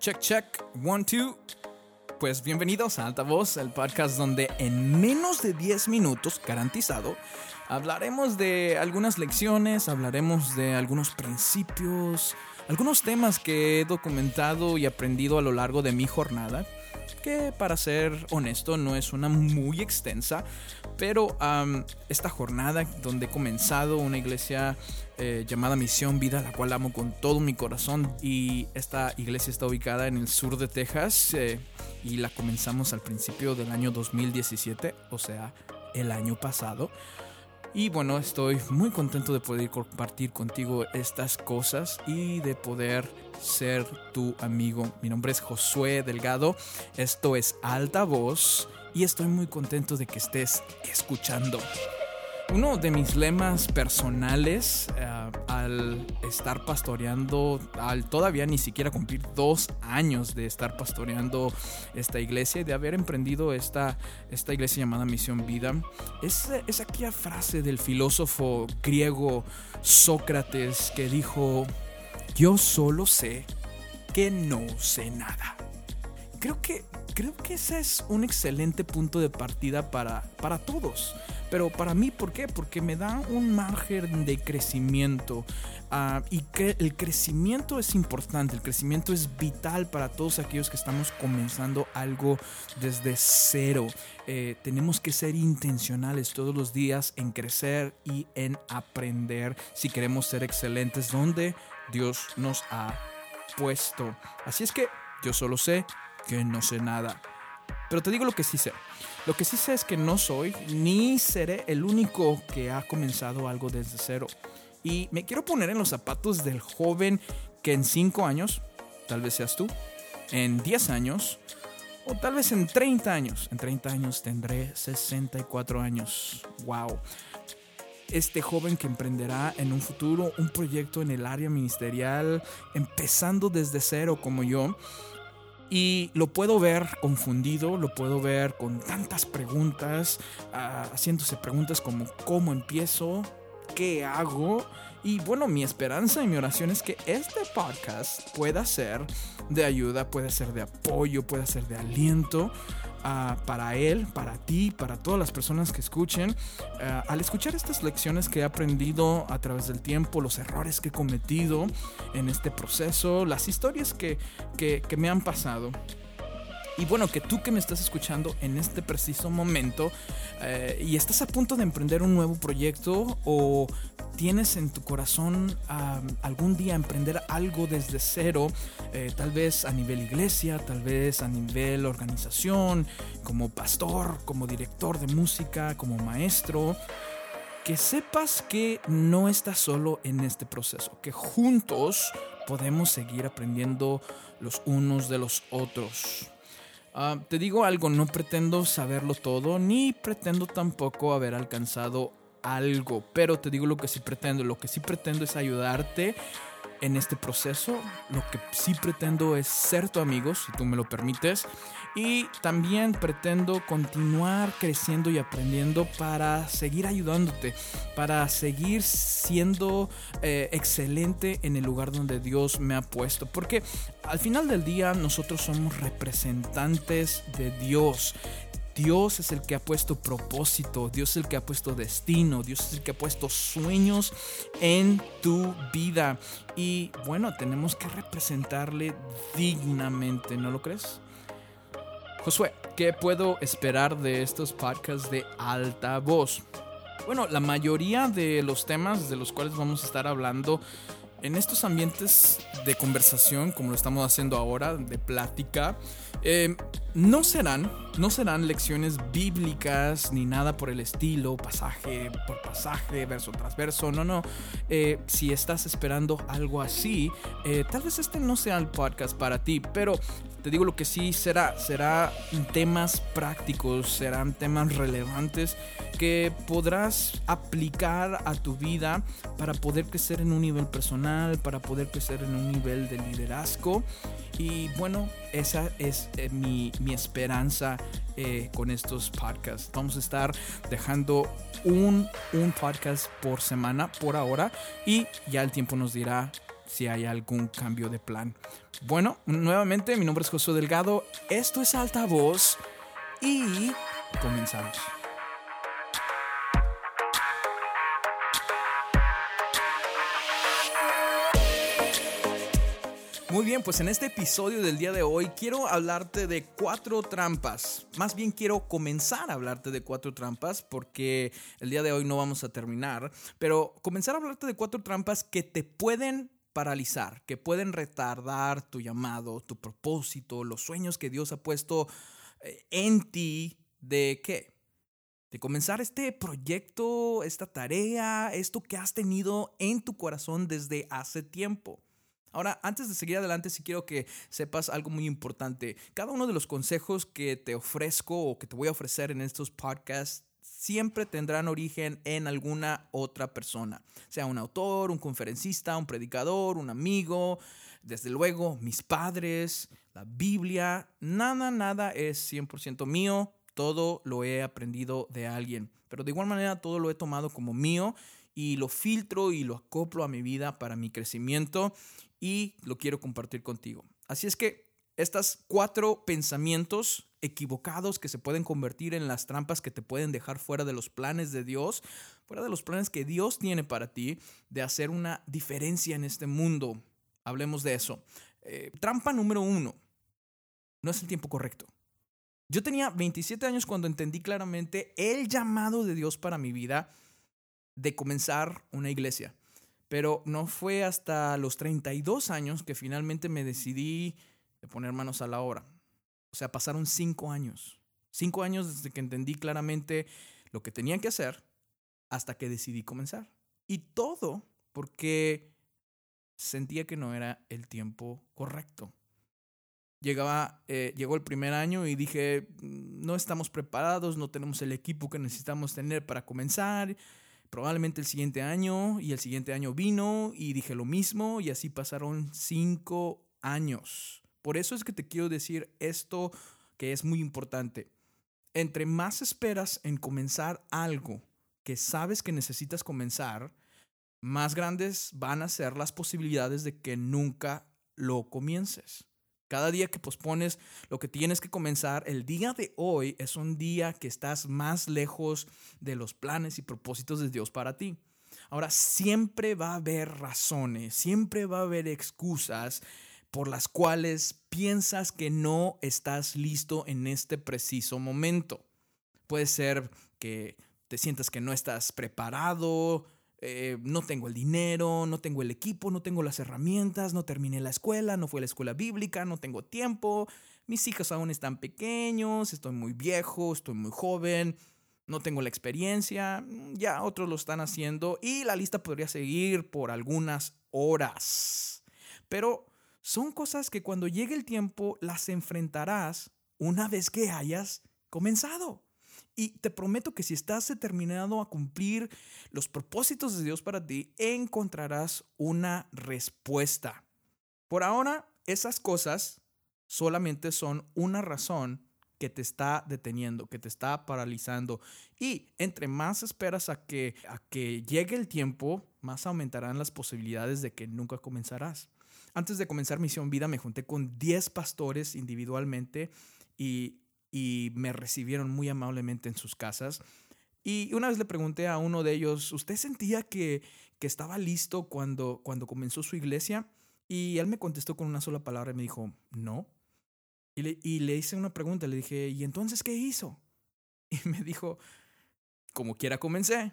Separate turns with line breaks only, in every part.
Check, check, 1, 2. Pues bienvenidos a Altavoz, el podcast donde en menos de 10 minutos, garantizado, hablaremos de algunas lecciones, hablaremos de algunos principios, algunos temas que he documentado y aprendido a lo largo de mi jornada, que para ser honesto no es una muy extensa, pero esta jornada donde he comenzado una iglesia llamada Misión Vida, la cual amo con todo mi corazón, y esta iglesia está ubicada en el sur de Texas y la comenzamos al principio del año 2017, o sea, el año pasado. Y bueno, estoy muy contento de poder compartir contigo estas cosas y de poder ser tu amigo. Mi nombre es Josué Delgado, esto es Altavoz y estoy muy contento de que estés escuchando. Uno de mis lemas personales al estar pastoreando, al todavía ni siquiera cumplir 2 años de estar pastoreando esta iglesia y de haber emprendido esta iglesia llamada Misión Vida, es aquella frase del filósofo griego Sócrates que dijo: yo solo sé que no sé nada. Creo que ese es un excelente punto de partida para todos. Pero para mí, ¿por qué? Porque me da un margen de crecimiento. Y el crecimiento es importante, el crecimiento es vital para todos aquellos que estamos comenzando algo desde cero. Tenemos que ser intencionales todos los días en crecer y en aprender si queremos ser excelentes donde Dios nos ha puesto. Así es que yo solo sé que no sé nada. Pero te digo lo que sí sé. Lo que sí sé es que no soy ni seré el único que ha comenzado algo desde cero. Y me quiero poner en los zapatos del joven que en 5 años, tal vez seas tú, en 10 años o tal vez en 30 años. En 30 años tendré 64 años. ¡Wow! Este joven que emprenderá en un futuro un proyecto en el área ministerial, empezando desde cero como yo. Y lo puedo ver confundido, lo puedo ver con tantas preguntas, haciéndose preguntas como ¿cómo empiezo? ¿Qué hago? Y bueno, mi esperanza y mi oración es que este podcast pueda ser de ayuda, pueda ser de apoyo, pueda ser de aliento para él, para ti, para todas las personas que escuchen. Al escuchar estas lecciones que he aprendido a través del tiempo, los errores que he cometido en este proceso, las historias que me han pasado. Y bueno, que tú que me estás escuchando en este preciso momento y estás a punto de emprender un nuevo proyecto o tienes en tu corazón algún día emprender algo desde cero, tal vez a nivel iglesia, tal vez a nivel organización, como pastor, como director de música, como maestro, que sepas que no estás solo en este proceso, que juntos podemos seguir aprendiendo los unos de los otros. Te digo algo, no pretendo saberlo todo, ni pretendo tampoco haber alcanzado algo, pero te digo lo que sí pretendo. Lo que sí pretendo es ayudarte en este proceso. Lo que sí pretendo es ser tu amigo, si tú me lo permites. Y también pretendo continuar creciendo y aprendiendo para seguir ayudándote, para seguir siendo excelente en el lugar donde Dios me ha puesto. Porque al final del día nosotros somos representantes de Dios. Dios es el que ha puesto propósito, Dios es el que ha puesto destino, Dios es el que ha puesto sueños en tu vida. Y bueno, tenemos que representarle dignamente, ¿no lo crees? Josué, ¿qué puedo esperar de estos podcasts de Altavoz? Bueno, la mayoría de los temas de los cuales vamos a estar hablando en estos ambientes de conversación, como lo estamos haciendo ahora, de plática, no serán lecciones bíblicas ni nada por el estilo, pasaje por pasaje, verso tras verso, no. Si estás esperando algo así, tal vez este no sea el podcast para ti, pero te digo lo que sí será temas prácticos, serán temas relevantes que podrás aplicar a tu vida para poder crecer en un nivel personal, para poder crecer en un nivel de liderazgo. Y bueno, esa es mi esperanza con estos podcasts. Vamos a estar dejando un podcast por semana por ahora y ya el tiempo nos dirá si hay algún cambio de plan. Bueno, nuevamente mi nombre es Josué Delgado, esto es Altavoz y comenzamos. Muy bien, pues en este episodio del día de hoy quiero hablarte de 4 trampas. Más bien quiero comenzar a hablarte de 4 trampas porque el día de hoy no vamos a terminar. Pero comenzar a hablarte de 4 trampas que te pueden paralizar, que pueden retardar tu llamado, tu propósito, los sueños que Dios ha puesto en ti. ¿De qué? De comenzar este proyecto, esta tarea, esto que has tenido en tu corazón desde hace tiempo. Ahora, antes de seguir adelante, sí quiero que sepas algo muy importante. Cada uno de los consejos que te ofrezco o que te voy a ofrecer en estos podcasts siempre tendrán origen en alguna otra persona. Sea un autor, un conferencista, un predicador, un amigo, desde luego mis padres, la Biblia. Nada es 100% mío. Todo lo he aprendido de alguien. Pero de igual manera todo lo he tomado como mío y lo filtro y lo acoplo a mi vida para mi crecimiento. Y lo quiero compartir contigo. Así es que estos 4 pensamientos equivocados que se pueden convertir en las trampas que te pueden dejar fuera de los planes de Dios, fuera de los planes que Dios tiene para ti, de hacer una diferencia en este mundo. Hablemos de eso. Trampa número 1. No es el tiempo correcto. Yo tenía 27 años cuando entendí claramente el llamado de Dios para mi vida de comenzar una iglesia. Pero no fue hasta los 32 años que finalmente me decidí de poner manos a la obra. O sea, pasaron 5 años. 5 años desde que entendí claramente lo que tenía que hacer hasta que decidí comenzar. Y todo porque sentía que no era el tiempo correcto. Llegó el primer año y dije, no estamos preparados, no tenemos el equipo que necesitamos tener para comenzar. Probablemente el siguiente año, y el siguiente año vino y dije lo mismo y así pasaron 5 años. Por eso es que te quiero decir esto que es muy importante. Entre más esperas en comenzar algo que sabes que necesitas comenzar, más grandes van a ser las posibilidades de que nunca lo comiences. Cada día que pospones lo que tienes que comenzar, el día de hoy es un día que estás más lejos de los planes y propósitos de Dios para ti. Ahora, siempre va a haber razones, siempre va a haber excusas por las cuales piensas que no estás listo en este preciso momento. Puede ser que te sientas que no estás preparado, no tengo el dinero, no tengo el equipo, no tengo las herramientas, no terminé la escuela, no fui a la escuela bíblica, no tengo tiempo, mis hijos aún están pequeños, estoy muy viejo, estoy muy joven, no tengo la experiencia, ya otros lo están haciendo y la lista podría seguir por algunas horas. Pero son cosas que cuando llegue el tiempo las enfrentarás una vez que hayas comenzado. Y te prometo que si estás determinado a cumplir los propósitos de Dios para ti, encontrarás una respuesta. Por ahora, esas cosas solamente son una razón que te está deteniendo, que te está paralizando. Y entre más esperas a que llegue el tiempo, más aumentarán las posibilidades de que nunca comenzarás. Antes de comenzar Misión Vida, me junté con 10 pastores individualmente y me recibieron muy amablemente en sus casas. Y una vez le pregunté a uno de ellos, ¿usted sentía que estaba listo cuando comenzó su iglesia? Y él me contestó con una sola palabra y me dijo, no. Y le hice una pregunta, le dije, ¿y entonces qué hizo? Y me dijo, como quiera comencé.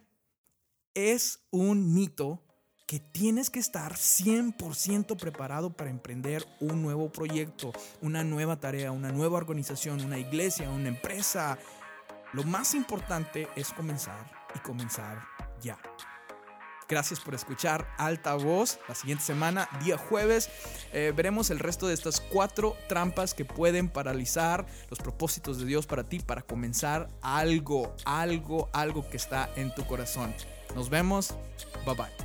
Es un mito que tienes que estar 100% preparado para emprender un nuevo proyecto, una nueva tarea, una nueva organización, una iglesia, una empresa. Lo más importante es comenzar y comenzar ya. Gracias por escuchar Altavoz. La siguiente semana, día jueves, veremos el resto de estas 4 trampas que pueden paralizar los propósitos de Dios para ti, para comenzar algo que está en tu corazón. Nos vemos. Bye bye.